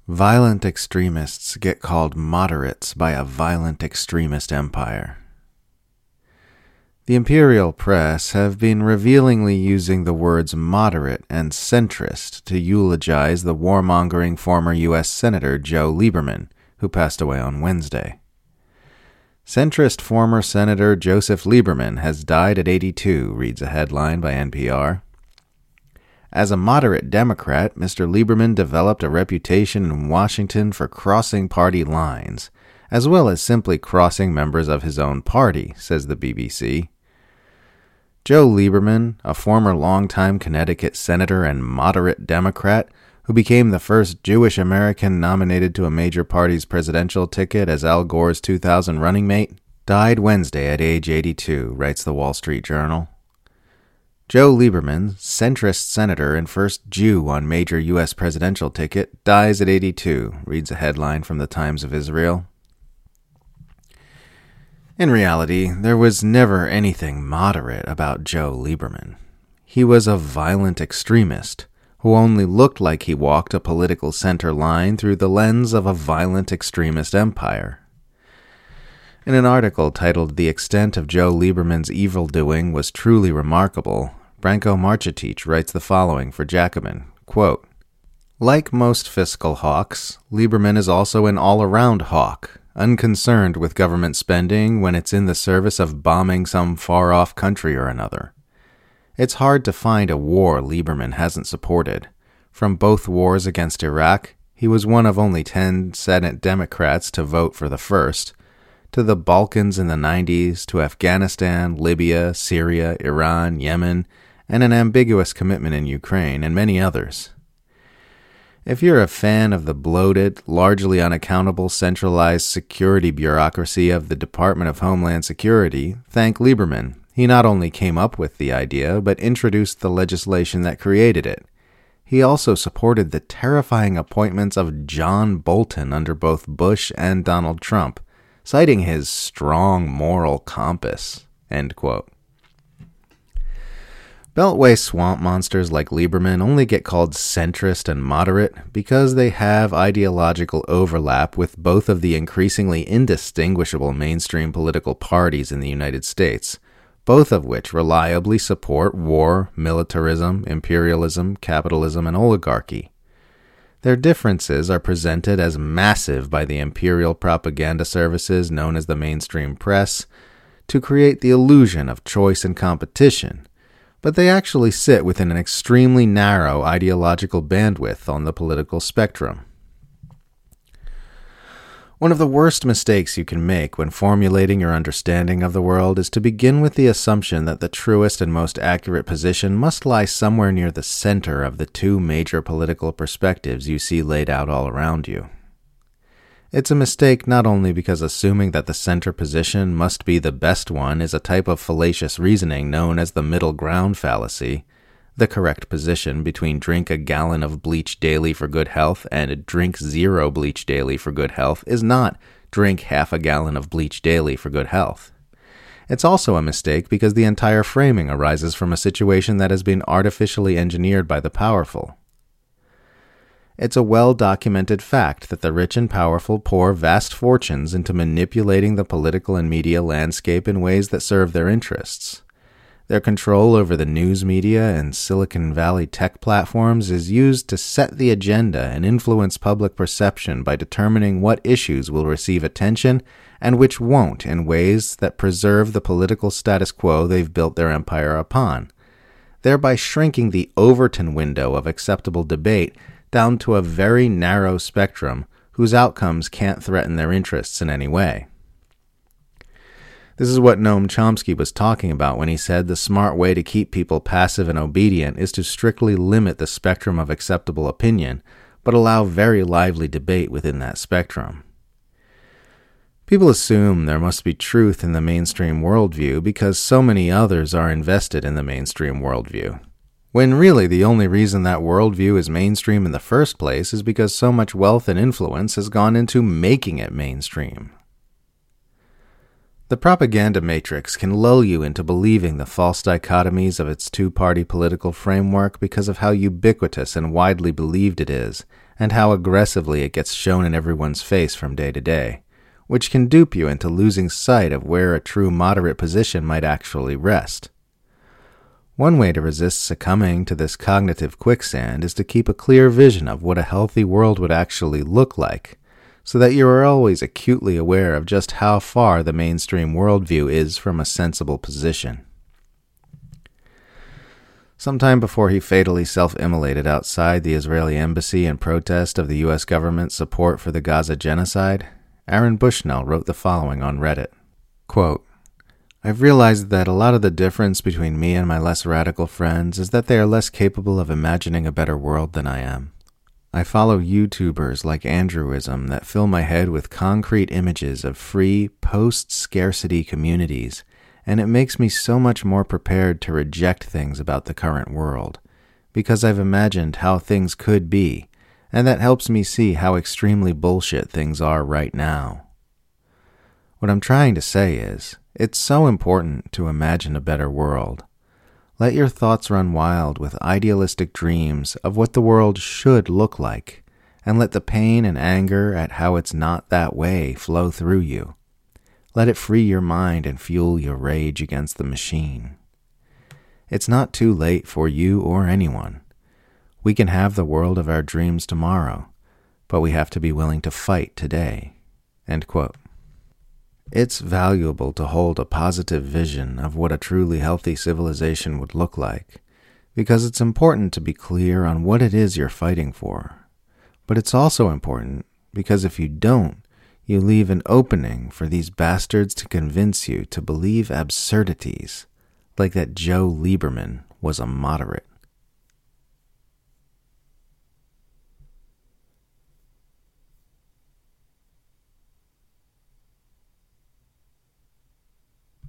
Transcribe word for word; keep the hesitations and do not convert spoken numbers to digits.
Violent extremists get called moderates by a violent extremist empire. The imperial press have been revealingly using the words moderate and centrist to eulogize the warmongering former U S Senator Joe Lieberman, who passed away on Wednesday. Centrist former Senator Joseph Lieberman has died at eighty-two, reads a headline by N P R. As a moderate Democrat, Mister Lieberman developed a reputation in Washington for crossing party lines, as well as simply crossing members of his own party, says the B B C. Joe Lieberman, a former longtime Connecticut senator and moderate Democrat who became the first Jewish American nominated to a major party's presidential ticket as Al Gore's two thousand running mate, died Wednesday at age eighty-two, writes the Wall Street Journal. Joe Lieberman, centrist senator and first Jew on major U S presidential ticket, dies at eighty-two, reads a headline from the Times of Israel. In reality, there was never anything moderate about Joe Lieberman. He was a violent extremist who only looked like he walked a political center line through the lens of a violent extremist empire. In an article titled "The Extent of Joe Lieberman's Evildoing Was Truly Remarkable," Branko Marcetic writes the following for Jacobin, quote, "Like most fiscal hawks, Lieberman is also an all-around hawk, unconcerned with government spending when it's in the service of bombing some far-off country or another. It's hard to find a war Lieberman hasn't supported. From both wars against Iraq, he was one of only ten Senate Democrats to vote for the first, to the Balkans in the nineties, to Afghanistan, Libya, Syria, Iran, Yemen, and an ambiguous commitment in Ukraine, and many others. If you're a fan of the bloated, largely unaccountable centralized security bureaucracy of the Department of Homeland Security, thank Lieberman. He not only came up with the idea, but introduced the legislation that created it. He also supported the terrifying appointments of John Bolton under both Bush and Donald Trump, citing his strong moral compass." End quote. Beltway swamp monsters like Lieberman only get called centrist and moderate because they have ideological overlap with both of the increasingly indistinguishable mainstream political parties in the United States, both of which reliably support war, militarism, imperialism, capitalism, and oligarchy. Their differences are presented as massive by the imperial propaganda services known as the mainstream press to create the illusion of choice and competition, but they actually sit within an extremely narrow ideological bandwidth on the political spectrum. One of the worst mistakes you can make when formulating your understanding of the world is to begin with the assumption that the truest and most accurate position must lie somewhere near the center of the two major political perspectives you see laid out all around you. It's a mistake not only because assuming that the center position must be the best one is a type of fallacious reasoning known as the middle ground fallacy. The correct position between drink a gallon of bleach daily for good health and drink zero bleach daily for good health is not drink half a gallon of bleach daily for good health. It's also a mistake because the entire framing arises from a situation that has been artificially engineered by the powerful. It's a well-documented fact that the rich and powerful pour vast fortunes into manipulating the political and media landscape in ways that serve their interests. Their control over the news media and Silicon Valley tech platforms is used to set the agenda and influence public perception by determining what issues will receive attention and which won't in ways that preserve the political status quo they've built their empire upon, thereby shrinking the Overton window of acceptable debate down to a very narrow spectrum whose outcomes can't threaten their interests in any way. This is what Noam Chomsky was talking about when he said the smart way to keep people passive and obedient is to strictly limit the spectrum of acceptable opinion, but allow very lively debate within that spectrum. People assume there must be truth in the mainstream worldview because so many others are invested in the mainstream worldview, when really the only reason that worldview is mainstream in the first place is because so much wealth and influence has gone into making it mainstream. The propaganda matrix can lull you into believing the false dichotomies of its two-party political framework because of how ubiquitous and widely believed it is, and how aggressively it gets shown in everyone's face from day to day, which can dupe you into losing sight of where a true moderate position might actually rest. One way to resist succumbing to this cognitive quicksand is to keep a clear vision of what a healthy world would actually look like, so that you are always acutely aware of just how far the mainstream worldview is from a sensible position. Sometime before he fatally self-immolated outside the Israeli embassy in protest of the U S government's support for the Gaza genocide, Aaron Bushnell wrote the following on Reddit. Quote, I've realized that a lot of the difference between me and my less radical friends is that they are less capable of imagining a better world than I am. I follow YouTubers like Andrewism that fill my head with concrete images of free, post-scarcity communities, and it makes me so much more prepared to reject things about the current world, because I've imagined how things could be, and that helps me see how extremely bullshit things are right now. What I'm trying to say is, it's so important to imagine a better world. Let your thoughts run wild with idealistic dreams of what the world should look like, and let the pain and anger at how it's not that way flow through you. Let it free your mind and fuel your rage against the machine. It's not too late for you or anyone. We can have the world of our dreams tomorrow, but we have to be willing to fight today. End quote. It's valuable to hold a positive vision of what a truly healthy civilization would look like, because it's important to be clear on what it is you're fighting for. But it's also important because if you don't, you leave an opening for these bastards to convince you to believe absurdities, like that Joe Lieberman was a moderate.